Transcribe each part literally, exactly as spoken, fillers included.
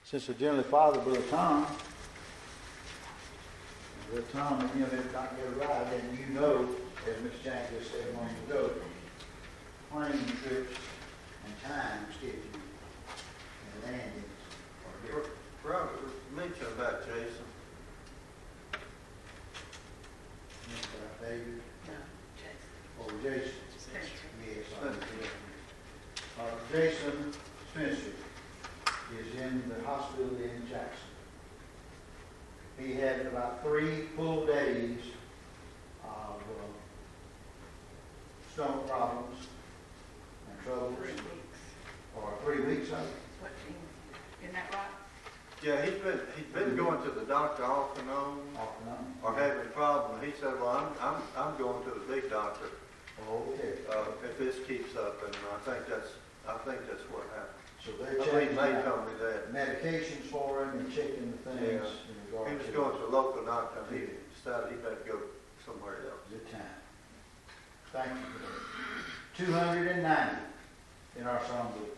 Since the General Father, Brother Tom, Brother Tom, if you know, did not get a ride, then you know, as Miss Jack just said a moment ago, plane trips and time schedules and landings are different. Robert, mention about Jason. About David? No, Jason. Or Jason? Spencer. Yes, sorry. Uh, Jason Spencer is in the hospital in Jackson. He had about three full days of uh, stomach problems and troubles. Three weeks. Or three weeks of it. What team? Isn't that right? Yeah, he's been he's been going to the doctor off and on, Off and on. or having a problem. He said, "Well, I'm I'm I'm going to the big doctor Oh, okay. uh, if this keeps up." And I think that's I think that's what happened. So I they're think checking May out told me that. medications for him and checking the things Yeah. in regard He to was going to a local doctor, and he decided he better go somewhere else. the time. Thank you for that. two hundred ninety in our songbook.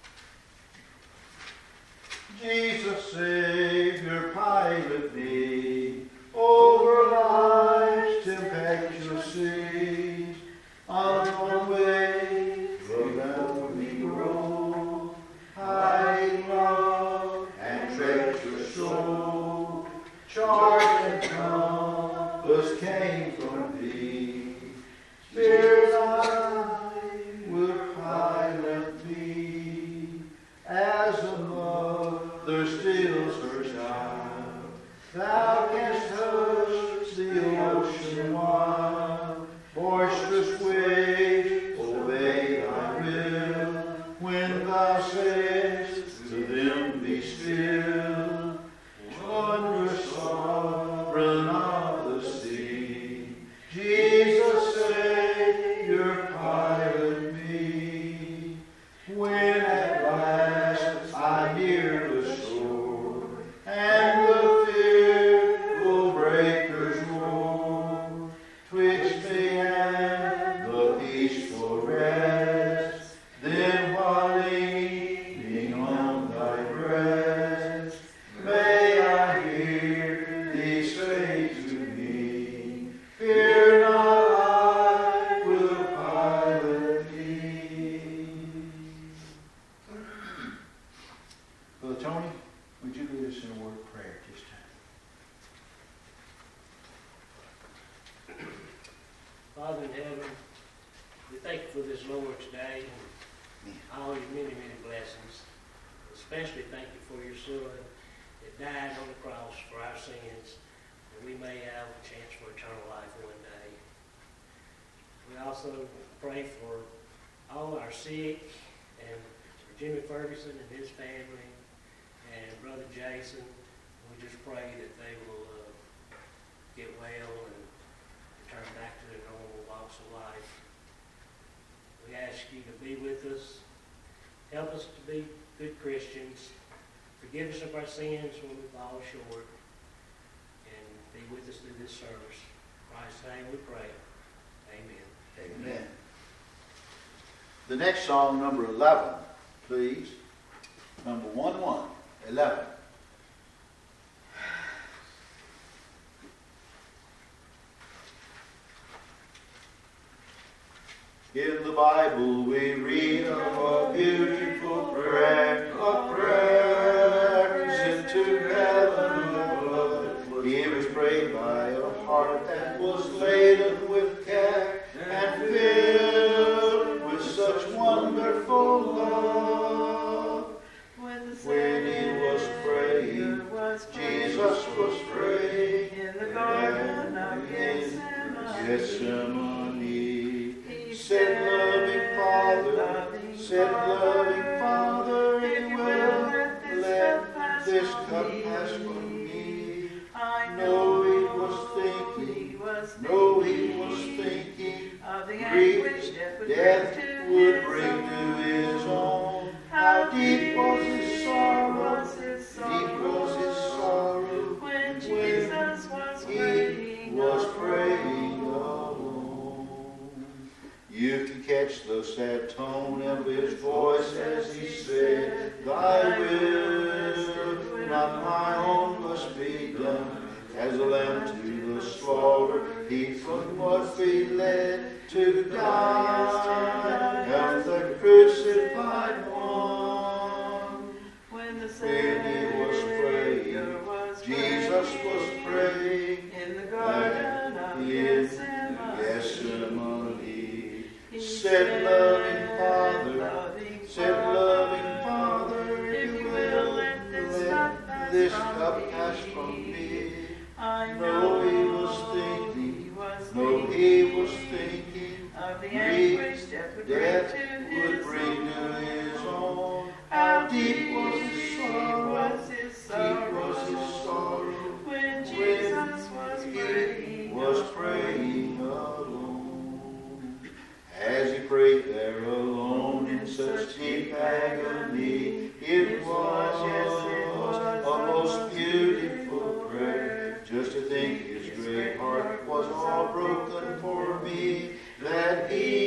Jesus, Savior, pilot me over life's tempestuous seas. On one way, around me roll, high love and treacherous soul. Charge and compass came from thee. Spirit, I will pilot thee as a mother stills her child. Thou canst hush the ocean wild, boisterous waves obey thy will. When thou sayest to them, be still, wondrous sovereign of the sea, Jesus, Savior, pilot me. When at last I near the shore, and the fearful breakers roar, twixt me and the peaceful rest, then while leaning on thy breast, may I hear thee say to me, fear not, I will pilot thee. Brother Tony, would you lead us in a word of prayer at this time? Father in heaven, we thank you for this Lord's Day and all your many, many blessings. Especially thank you for your Son that died on the cross for our sins, that we may have a chance for eternal life one day. We also pray for all our sick, and for Jimmy Ferguson and his family, and Brother Jason. We just pray that they will uh, get well and return back to their normal walks of life. We ask you to be with us. Help us to be good Christians. Forgive us of our sins when we fall short. And be with us through this service. In Christ's name we pray. Amen. Amen. The next song, number eleven, please. Number one one, eleven. In the Bible we read of a beautiful prayer, a prayer sent to heaven above. It was prayed by a heart that was laden with care and filled with such wonderful love. When he was praying, Jesus was praying In the garden of Gethsemane. Gethsemane. Said loving Father, said loving Father, if you will, let this cup pass from me. I know he was thinking, know he was thinking, of the grief anguish death would bring to his own. How deep was his sorrow, deep was his sorrow, when Jesus was he praying was alone. praying alone. You can catch the sad tone of his voice as he said, thy will to die as the crucified one. When the When he was praying, Savior was Jesus was praying in the garden of in Gethsemane. Gethsemane. He Said, loving Father, loving said, loving Father, if you will let this cup pass this from cup me. pass from me. I No, know he was thinking, he was no, thinking he was thinking of the grief, anguish that would bring death to would his bring to own. his own. How deep was his deep sorrow, was his deep was his sorrow sorrow, when Jesus was he praying. was praying alone. As he prayed there alone in such deep agony, it was, yes, it was a most beautiful prayer. Just to think his great heart was all broken for me, that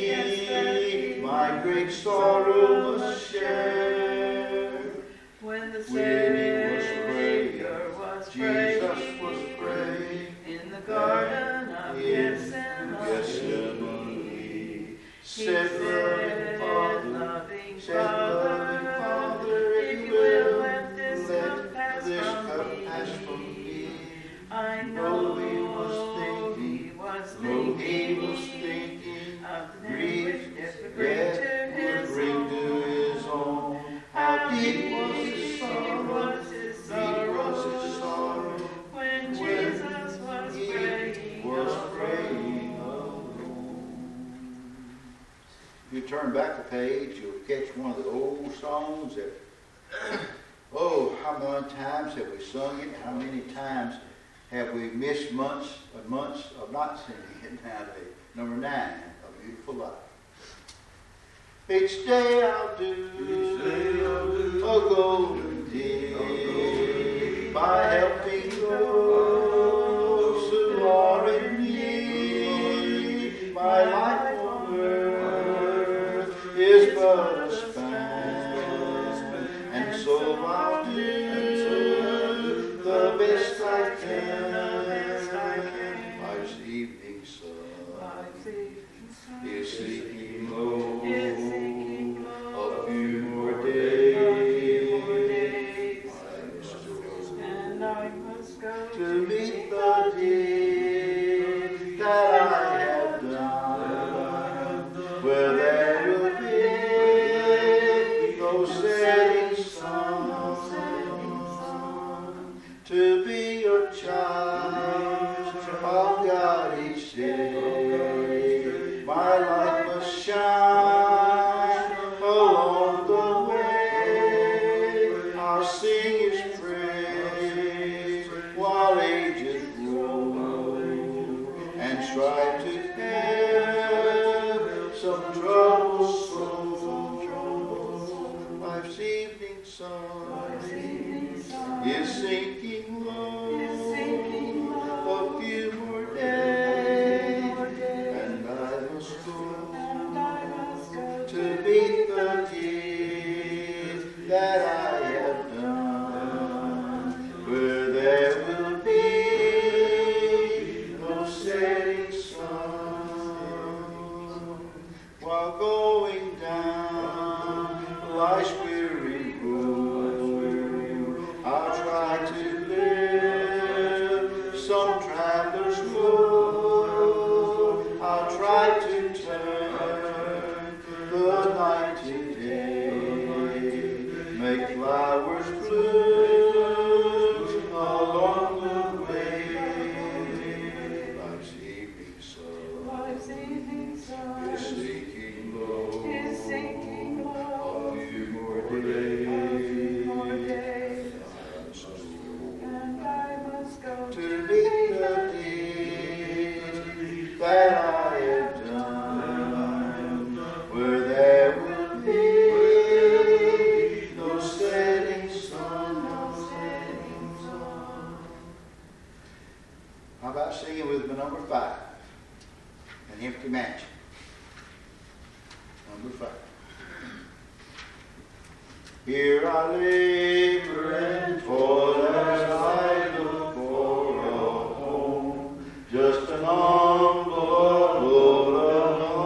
he my great sorrow must share. When the When he was praying, Savior was Jesus praying was praying in the garden of in Gethsemane. Gethsemane. He Said, said, loving Father, loving said, loving Father, Father, if you will let this cup pass this from cup me. pass from me. I No, know he was thinking, he was no, he thinking was thinking of the grief, anguish that would bring death to would his bring to own. his own. How deep was his sorrow, was his deep was his sorrow sorrow, when when Jesus was he praying. was alone. praying alone. If you turn back the page, you'll catch one of the old songs that, oh, how many times have we sung it? How many times have we missed months and months of not singing it nowadays? Number nine, A Beautiful Life. Each day I'll do, Each day I'll do a golden deed by helping those who are in need. My life on earth is but a span, and so I'll do the best I can. Life's evening sun is sinking low. A few more days, And I must go to meet the deed that I have done, where there will be no setting sun. To be your child of God each day, my light must shine along the way. I'll sing His praise while ages grow, and try to help some troubled soul. Life's evening sun is sinking low. A few more days, and I must go to meet the deed that I have done, where there will be no setting sun. While going down life's weary road, I'll try to live some traveler's road. I'll try to turn the night to day, make flowers bloom along the way. Life's evening sun is sinking low. A few more days, and I must go to meet the deed that I have done, where there will be no setting sun. How about singing with me number five, An Empty Mansion? Number five. Here I labor and toil as I look for a home, just an humble abode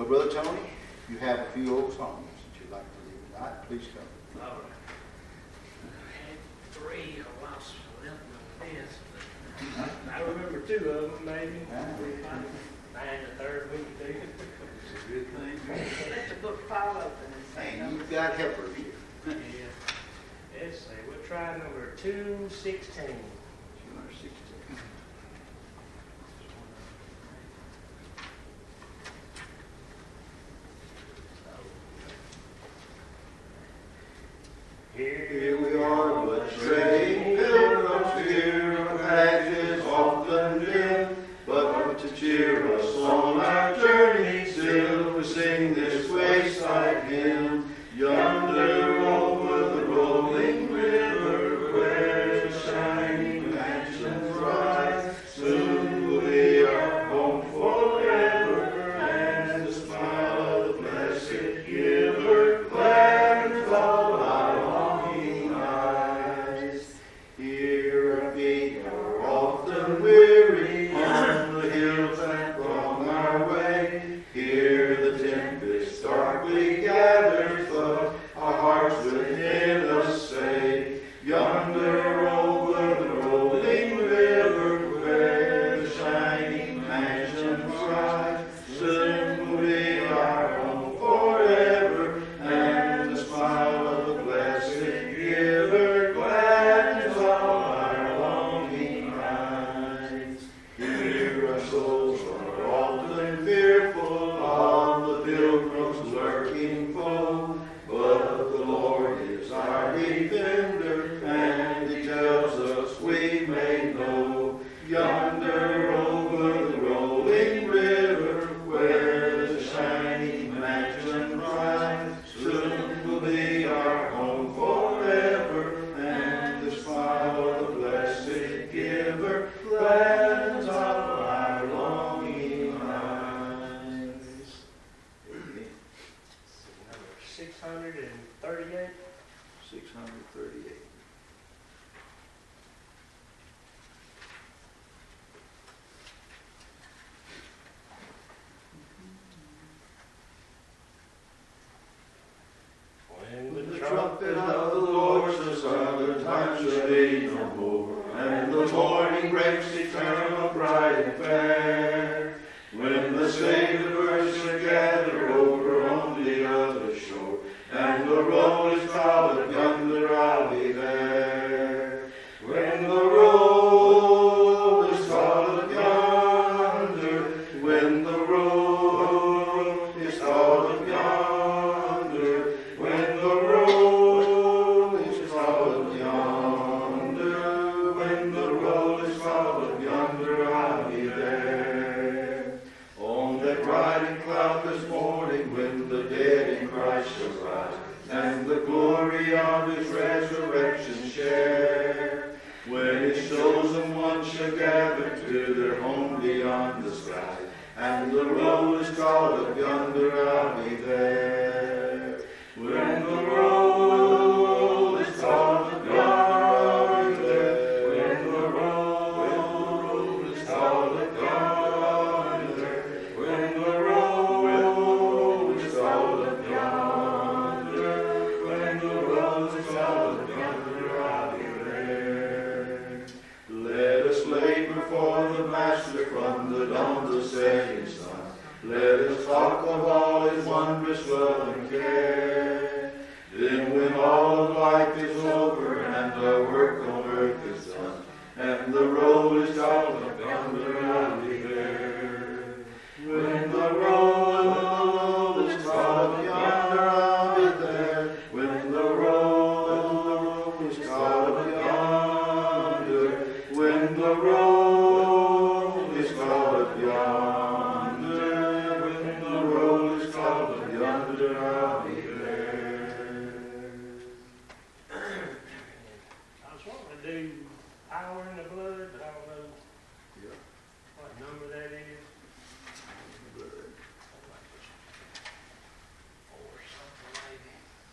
Brother Tony, if you have a few old songs that you'd like to leave tonight, please come. All right. I had three, I lost one of this. I remember two of them, maybe. Find the third week, too. It's a good thing. Let the book fall open and say And number you've got helpers here. Yeah. Let's see, we'll try number two sixteen. two sixteen. Here we are, but straying pilgrims here, our paths often dim, but to cheer us on our journey still, we sing this wayside hymn. Yonder over the rolling river, where the shining mansions rise, soon will be our home forever, and the smile of the blessed giver gladdens all our longing eyes. Here our feet are often weary on the hills that throng our way. Here the tempest darkly gathers, but our hearts within us say, yonder over the rolling river, where the shining mansions rise, soon will be our home forever, and the smile of the blessed giver gladdens all our longing eyes. Here our souls are often fearful of the pilgrim's lurking foe, but the Lord is our defender, and He tells us we may know, yonder over the rolling river, where the shining mansions rise, soon will be our home forever, and the smile of the blessed giver gladdens all our longing eyes. Number six hundred thirty-eight. six hundred thirty-eight. When The trumpet of the Lord shall sound, the time shall be no more, and the morning breaks eternal, bright and fair. When the Savior shall gather over on the other shore, and the roll is called, yonder I'll be there. When the roll is called yonder, when the roll is called yonder, when the roll is called yonder, when the roll is called yonder, I'll be there. On that riding cloud this morning, when the dead in Christ shall rise, and the glory of His resurrection share, when His chosen ones shall gather to their home beyond the sky, and the roll is called up yonder, I'll be there. When the roll is called up yonder, when the roll is called up yonder, when the roll is called up yonder, when the roll is called up yonder, I'll be there. Let us labor for the Master from the dawn to setting sun. Let us talk of all His wondrous love and care. Then when all of life is over and our work on earth is done, and the roll is called up yonder, I'll be there. When the roll is called up yonder, I'll be there. When the roll is called up yonder, when the roll is called up yonder, when the roll is called up yonder, I'll be there. I was wanting to do Power in the Blood, but I don't know Yeah. what number that is. Or something maybe.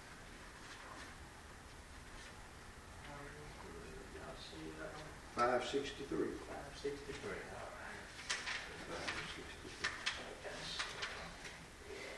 Power in the Blood, y'all see that one? five sixty-three. Five sixty-three, all right. five sixty-three. That's-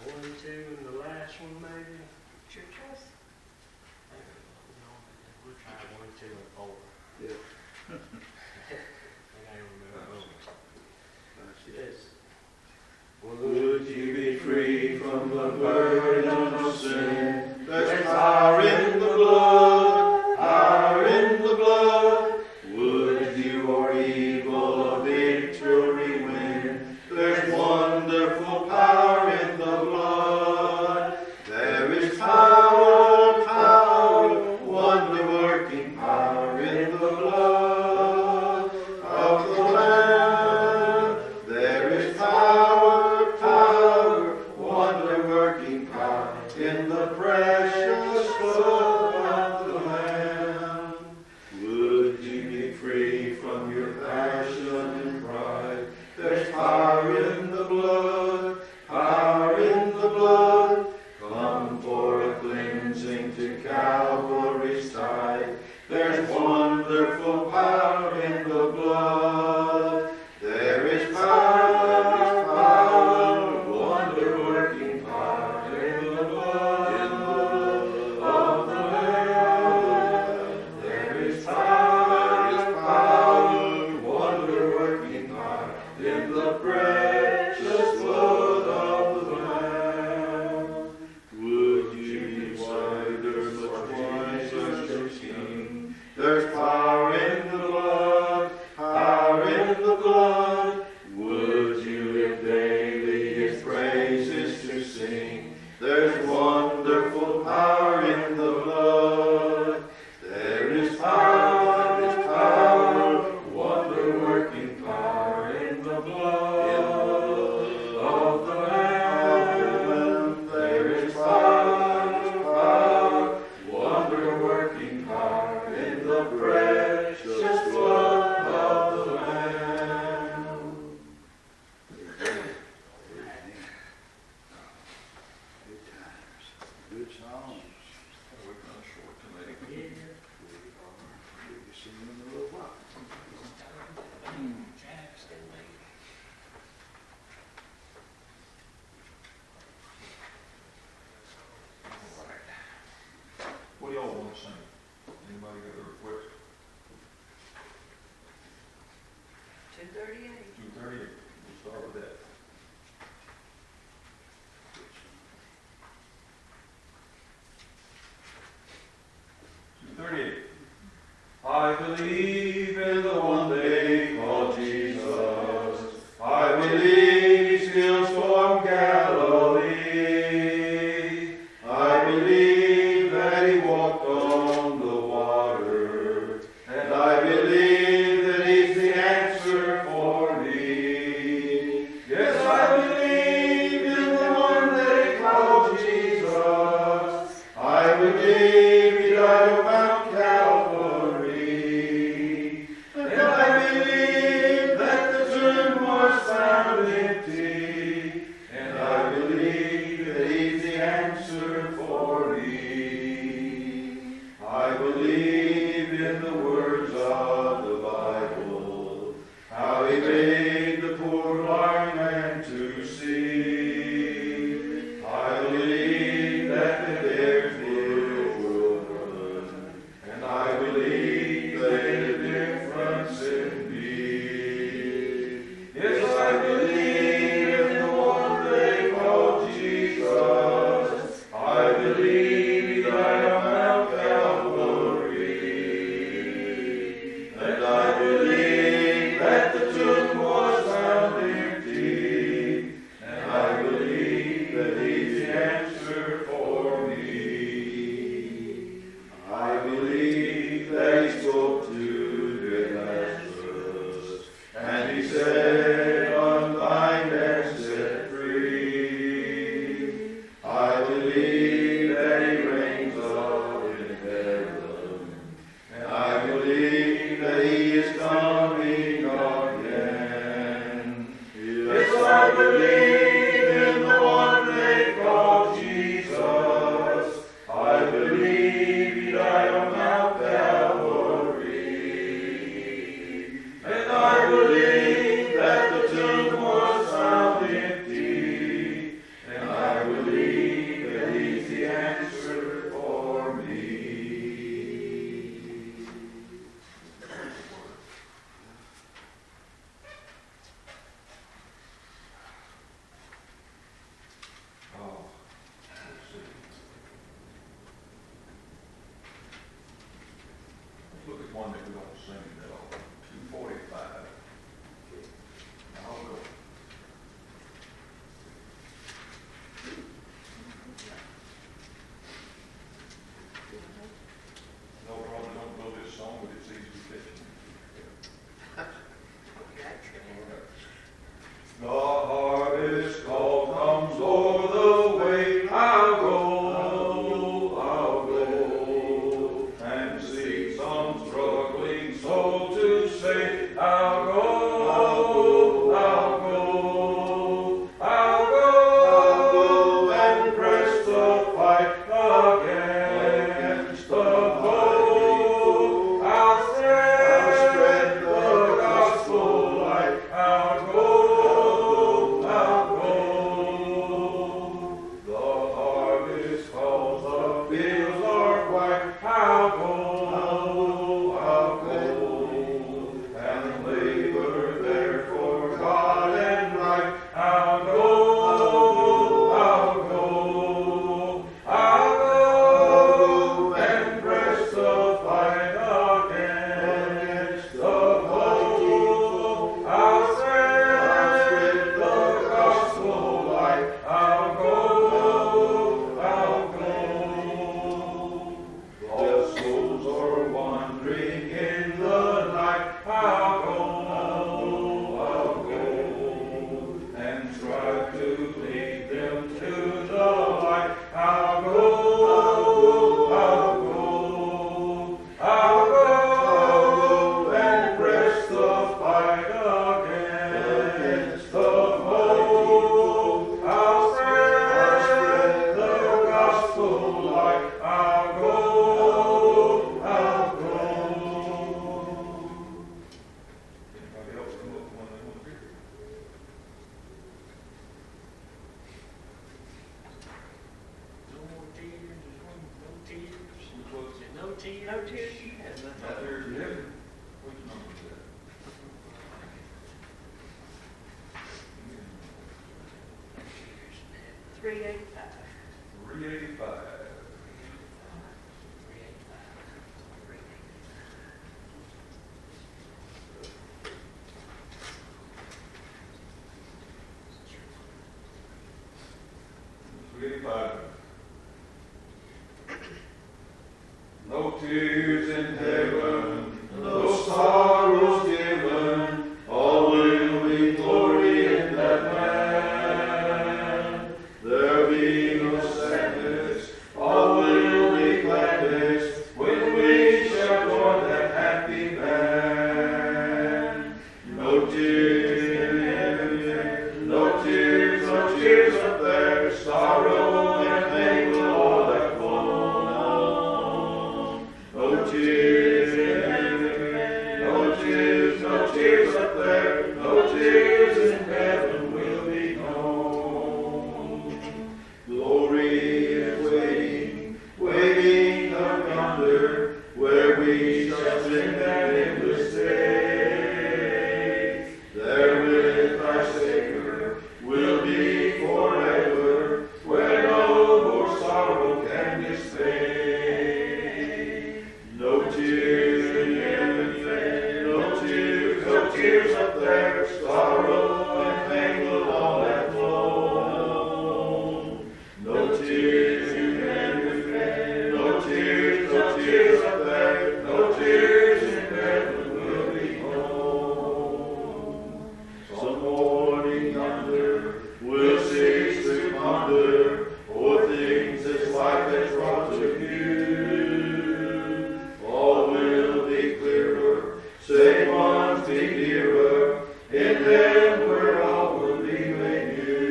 one, two, and the last one maybe? It's your choice. No, we'll try one, two, and four. Yeah. I can't remember. Yes. Would you be free from the burden of sin? There's power in the blood, power in the blood. Would you or evil a victory win? There's wonderful power in the blood. There is power, power, wonder-working power in the blood of the Lamb. There is power, power, wonder-working power in the precious blood of the Lamb. Would you be free from your passion and pride? There's power in the blood, power in the blood. Come for a cleansing to Calvary's side. There's wonderful power in the blood. There is power, there is power, wonder-working power in the blood, in the blood of the Lamb. There is power, there is power, wonder-working power in the precious blood of the Lamb. Would you be wiser, much wiser, King? There's power in the blood, power in the blood. Would you live daily His praises to sing? There's wonderful power in the blood. There is power, there is power, wonder-working power in the blood, in the blood of the Lamb. There is power, there is power, wonder-working power in the precious blood of the Lamb. Good times. Good songs. We're kind of short today. Yeah. We'll be singing in a little while. Jackson, maybe. What do y'all want to sing? Anybody got a request? Two thirty-eight. Two thirty, we'll start with that. Two thirty-eight. I believe in the one they call Jesus. I believe He steals from Galilee. I believe that He walked on the water. And I believe that He's the answer for me. Yes, I believe in the one they call Jesus. I believe He died on Mount Calvary. And I believe that the tomb was found empty. And I believe that He's the answer for me. I believe in the words of the Bible, how He made the poor blind man to see. I believe that the deaf will run, and I believe that the difference in me. Yes, I believe in the one they call Jesus. I believe He died on Mount Calvary. And I believe that the tomb was found empty. And I believe that He's the answer for me. I believe that He spoke to great Lazarus, and He said, unbind and set free. I believe that He reigns up in heaven, and I believe that He is coming again. Yes, I believe in the one they call Jesus. I believe He died on Mount Calvary. And I believe that the tomb was found empty. And I believe three eighty-five. Three eighty-five. Three eighty-five. No tears in heaven, no sorrows given, all will be glory in that land. There'll be no sadness, all will be gladness, when we shall join that happy band. No tears in heaven, no tears, no tears up there, sorrow and pain will all have flown. No tears in heaven, no tears, no tears up there, no tears in heaven will be known. Glory is waiting, waiting up yonder, where we shall sing that endless day. There with our Savior will be forever, where no more sorrow can dismay. No tears in heaven, no tears, no tears up there, sorrow and pain will all have flown. No tears in heaven, no tears, no tears up there, no tears in heaven will be known. Some morning yonder will cease to ponder o'er things this life has brought to view. All will be clearer, save ones be nearer, in them where all will be made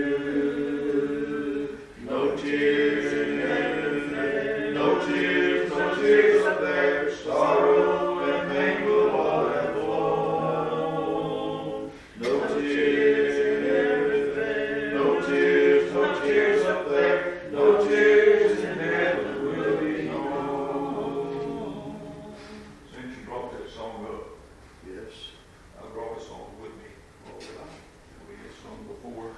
new. No tears in heaven, no tears, no tears up there, sorrow and pain will all have flown. No tears in heaven, no tears, no tears up there, no tears in heaven will be known. Since you brought that song up, Yes. I brought a song with me. We had sung before,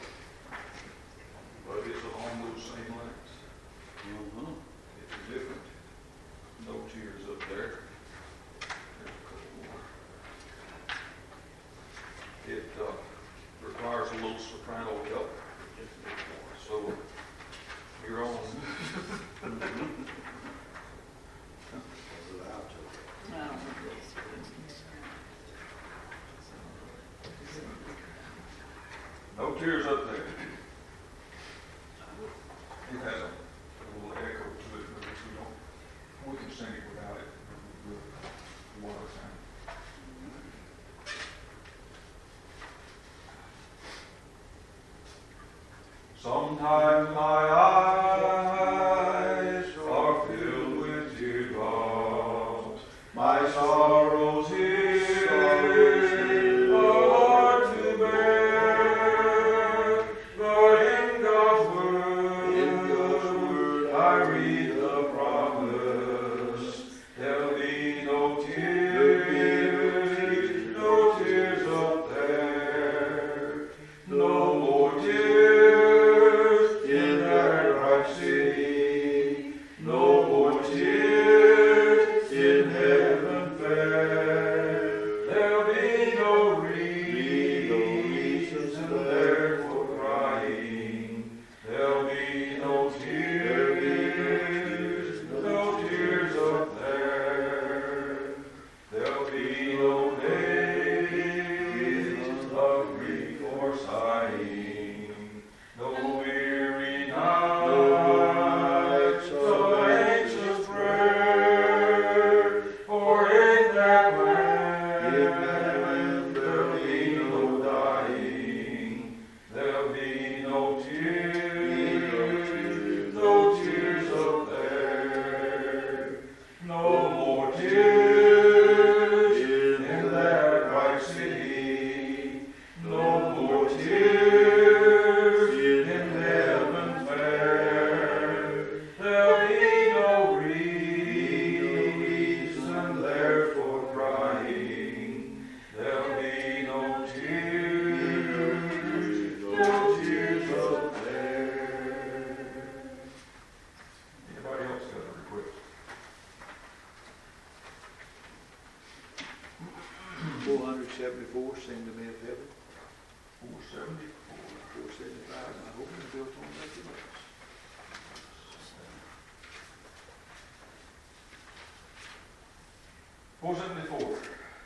but it's along those same lines. Uh-huh. It's different. No tears up there. There's a couple more. It uh, requires a little soprano help. So you're on. No tears up there. It has a little echo to it, but if we don't, we can sing it without it. One at a time. Sometimes my eyes are filled with teardrops. My sorrows here are hard to bear. But in God's word, In God's word, I read the promise. There'll be no tears, no tears up there. No more tears in that bright city. No more tears in heaven fair. There'll be no reasons there for crying. There'll be no tears, no tears up there. There'll be no days of grief or sighing. No weary nights of anxious prayer. For in that land there'll be no dying. There'll be no tears, no tears up there. No more tears in that bright city. No more tears seventy-four, sing to me of heaven. four seventy-four. Four seventy-five, and I hope it's built on nothing else. four seventy-four.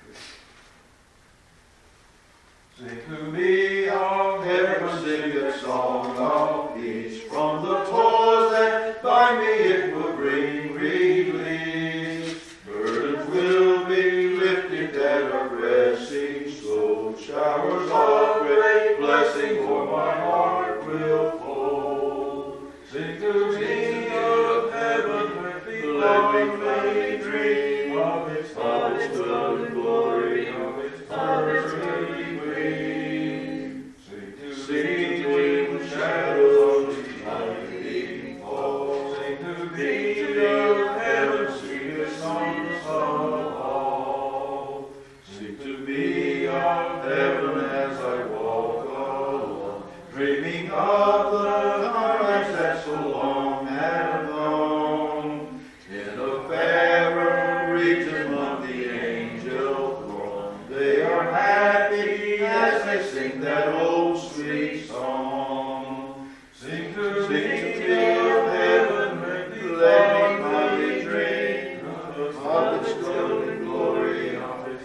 Sing to me of Heaven, sing a song of peace. From the toils that bind me, it will bring relief. Burdens will be lifted that are pressing slow. Showers of great blessing for my heart will flow. Sing to me of heaven, where beloved may dream of its Of its love and glory, of its perfect gleam. Sing to sing in the shadows of the lightning fall. Sing to me of heaven, sweetest songs of all. Sing to me of heaven as I walk along, dreaming of the highlights that so long have known. In a fairer region among the angel throng, they are happy as they sing that old sweet song. Sing to Sing to me me of of heaven, heaven, let let me me finally dream of its golden glory, of its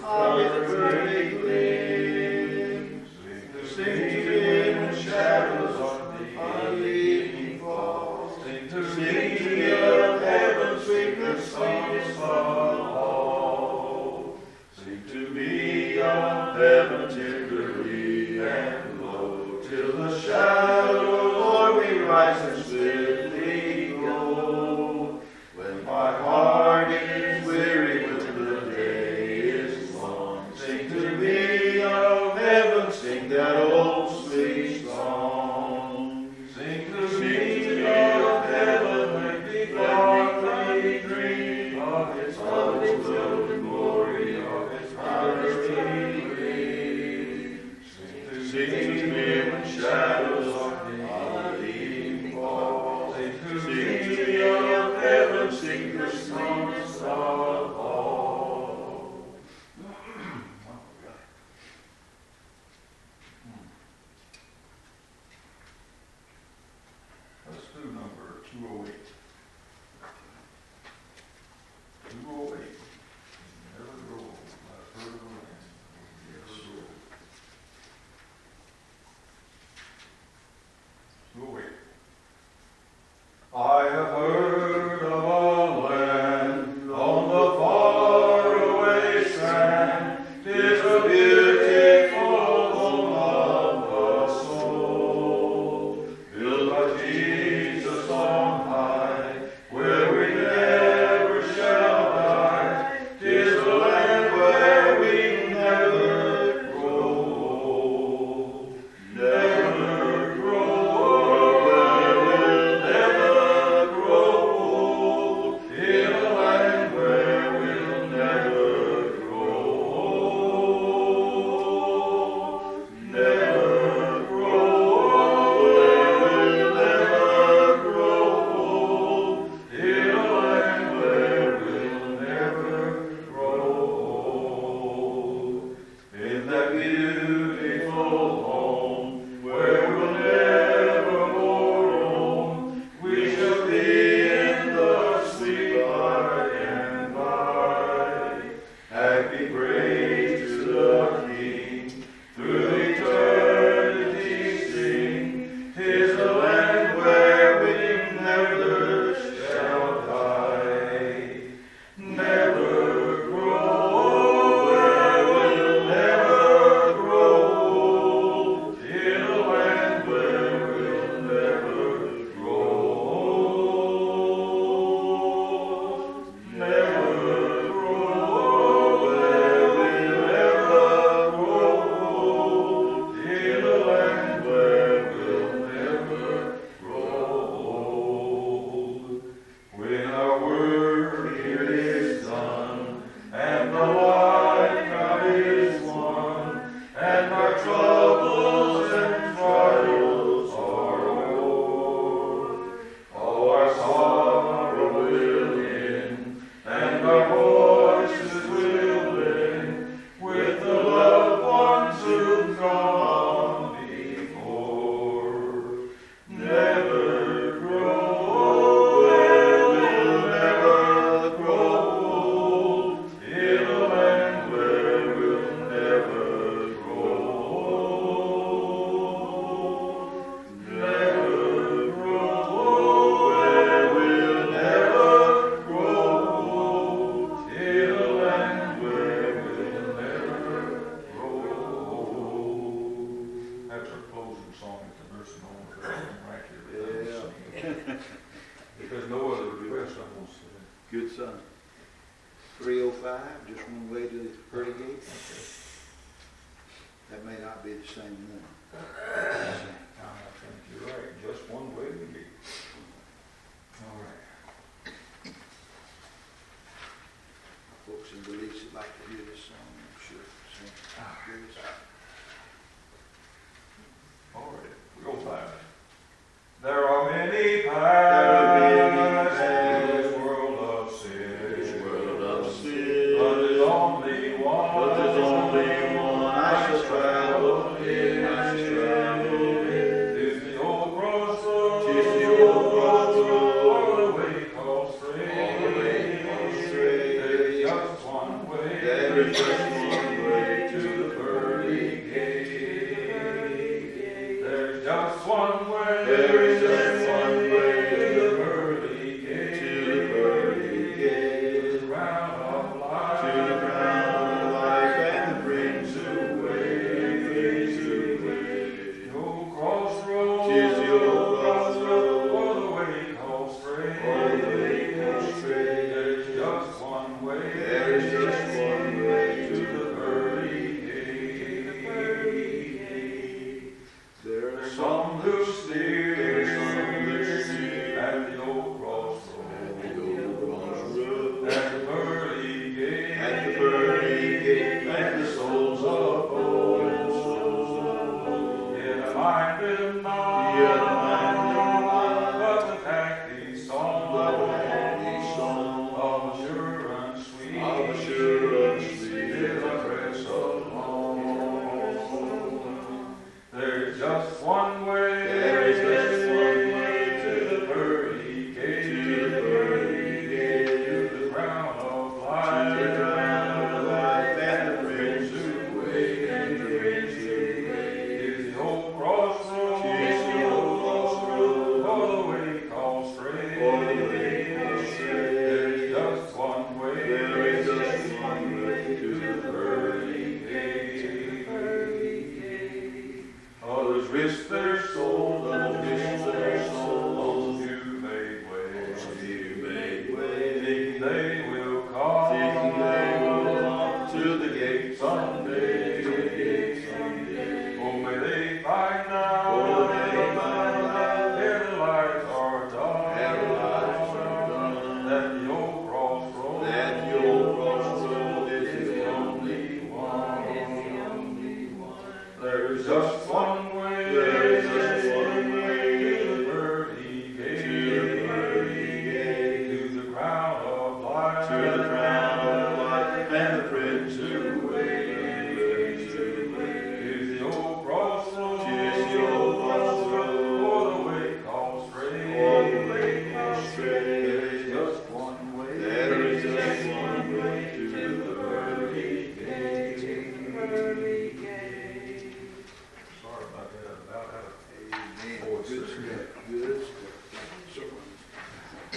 early gleam. Sing to me in the shadows of the person on the phone right here. If there's no other request, I'm going to say. Good son. three oh five, just one way to the pearly gate. That may not be the same one. I think you're right. Just one way to be. All right. Folks in Belize would like to hear this song, I'm sure. So, hear this. All right. We go back. There are many paths in this world of sin, but there's only one. But there's only one I shall travel in, I shall travel in. Tis the old crossroad, Tis the old crossroad, all the way called straight. all the way called straight. There's just one way, There is just one way to the pearly gate. There's just one way, There is just one way to the pearly gate. to the pearly gate, To the ground of life, to the crown of life, and the brings away, brings away. the old crossroad, Tis the old crossroad, all the way called straight. all the way called straight. There's just one way, There is just one way to the pearly gate. There are There's some some who steer There's some who steer at the old crossroad, at the old crossroad, at the pearly gate, at the pearly gate, and the souls of old, and the souls of old. yet I mind them not, Yet I mind them not, but the happy song, but the happy song of assurance sweet, of assurance sweet is a press along. There's just one way, There is just one way to the pearly gate, to the pearly gate, to the crown of life, to the crown of life, and the brings away, and the brings away. is the old crossroad, Tis the old crossroad, all the way called straight. all the way called straight. There's just one way, There is just one way to the pearly gate. Others risk their souls, Others risk their souls, those who made way, few make way, thinking they will come, thinking they will come to the gate someday, to the gate someday. oh may they find now, Oh, may they find out, their lives are done, their lives are done, that the old crossroad, that the old crossroad is the only one. there's just one way, There is just one way to the pearly gate, to the pearly gate, to the crown of life, to the crown of life, and the brings away, brings away. is the old crossroad, Tis the old crossroad, all the way called straight, all the way called straight. there's just one way, There is just one way to the pearly gate. Sorry about that, about how Amen. Boy, Good sister. stuff. Good stuff. Thank you so much.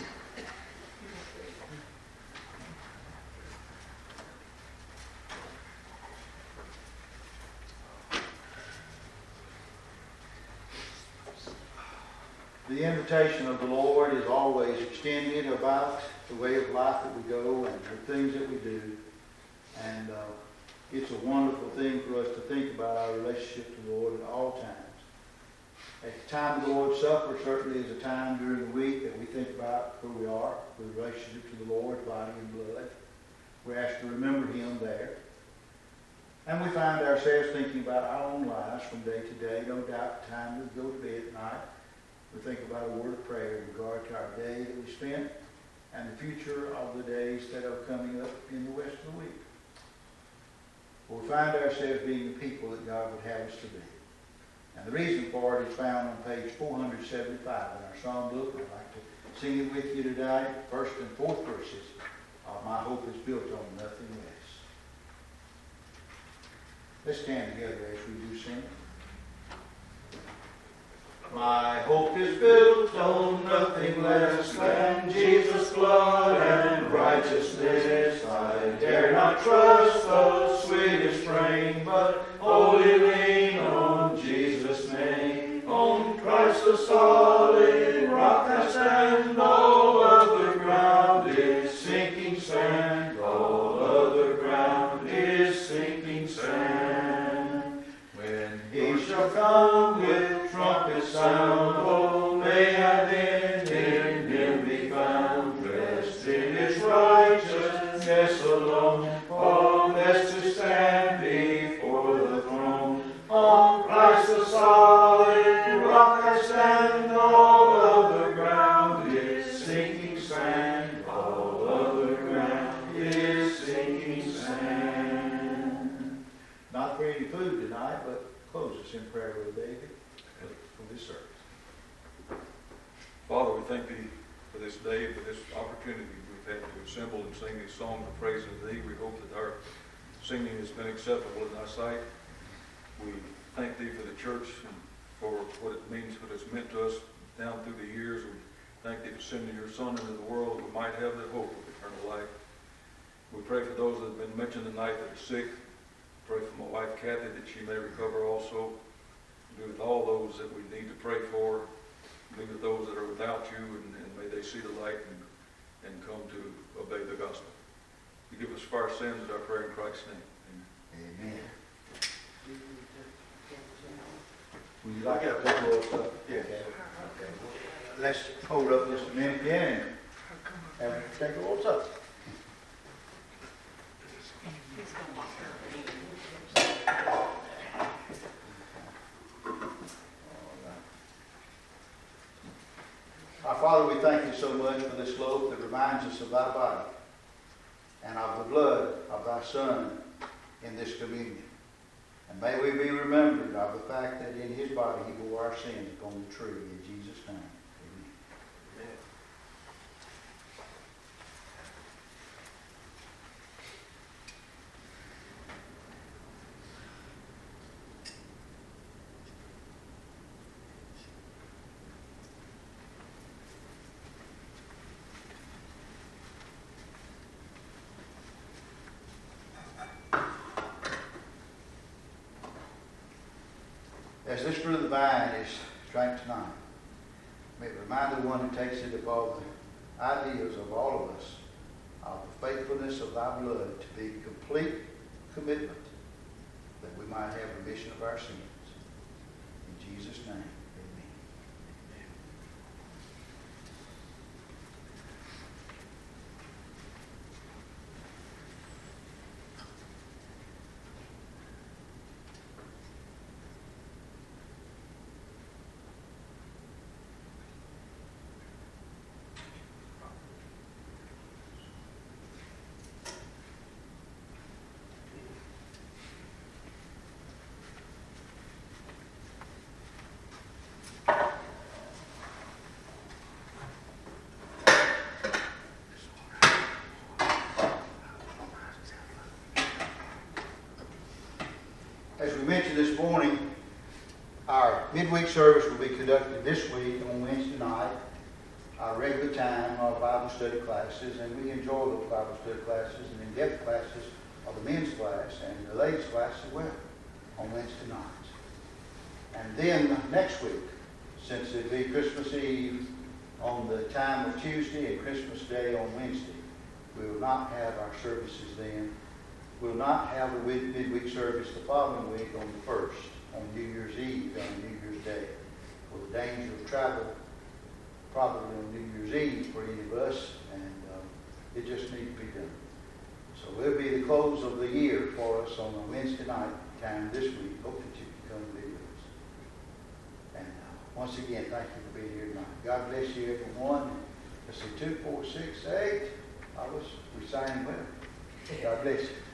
The invitation of the Lord is always extended about the way of life that we go and the things that we do. And uh, it's a wonderful thing for us to think about our relationship to the Lord at all times. At the time of the Lord's Supper certainly is a time during the week that we think about who we are, with relationship to the Lord, body and blood. We're asked to remember Him there. And we find ourselves thinking about our own lives from day to day. No doubt the time we go to bed at night, we think about a word of prayer in regard to our day that we spent and the future of the days that are coming up in the rest of the week. We find ourselves being the people that God would have us to be. And the reason for it is found on page four seventy-five in our psalm book. I'd like to sing it with you today, first and fourth verses. Uh, my hope is built on nothing less. Let's stand together as we do sing. My hope is built on nothing less than Jesus' blood and righteousness. I dare not trust the sweetest frame, but wholly lean on Jesus' name, on Christ the solid rock I stand, all other ground is sinking sand, all other ground is sinking sand. When he shall come with trumpet sound, oh, may I then in him be found, dressed in his righteousness alone, all best to stand before the throne. On Christ the solid rock I stand, all other ground is sinking sand, all other ground is sinking sand. Not for any food tonight, but close us in prayer with David for this service. Father, we thank Thee for this day, for this opportunity we've had to assemble and sing these songs of praise unto Thee. We hope that our singing has been acceptable in Thy sight. We thank Thee for the church and for what it means, what it's meant to us down through the years. We thank Thee for sending Your Son into the world that we might have the hope of eternal life. We pray for those that have been mentioned tonight that are sick. Pray for my wife Kathy that she may recover also. Be with all those that we need to pray for. Be with those that are without You, and, and may they see the light and, and come to obey the gospel. Forgive us for our sins, and our prayer in Christ's name. Amen. Amen. Would you like to take a little stuff? Yeah. Okay. Okay. Let's hold up just a minute again and take a little stuff. Our Father, we thank You so much for this loaf that reminds us of Thy body and of the blood of Thy Son in this communion. And may we be remembered of the fact that in His body He bore our sins upon the tree. In Jesus' name, amen. Amen. As this fruit of the vine is drank tonight, may it remind the one who takes it of all the ideas of all of us of the faithfulness of Thy blood to be complete commitment that we might have remission of our sins. In Jesus' name, amen. As we mentioned this morning, our midweek service will be conducted this week on Wednesday night, our regular time of Bible study classes, and we enjoy those Bible study classes and in-depth classes of the men's class and the ladies' class as well on Wednesday nights. And then next week, since it'll be Christmas Eve on the time of Tuesday and Christmas Day on Wednesday, we will not have our services then. We'll not have a midweek service the following week on the first, on New Year's Eve, on New Year's Day, with the danger of travel probably on New Year's Eve for any of us, and uh, it just needs to be done. So it'll be the close of the year for us on a Wednesday night time this week. Hope that you can come and be with us. And uh, once again, thank you for being here tonight. God bless you, everyone. Let's see, two, four, six, eight. I was reciting well. God bless you.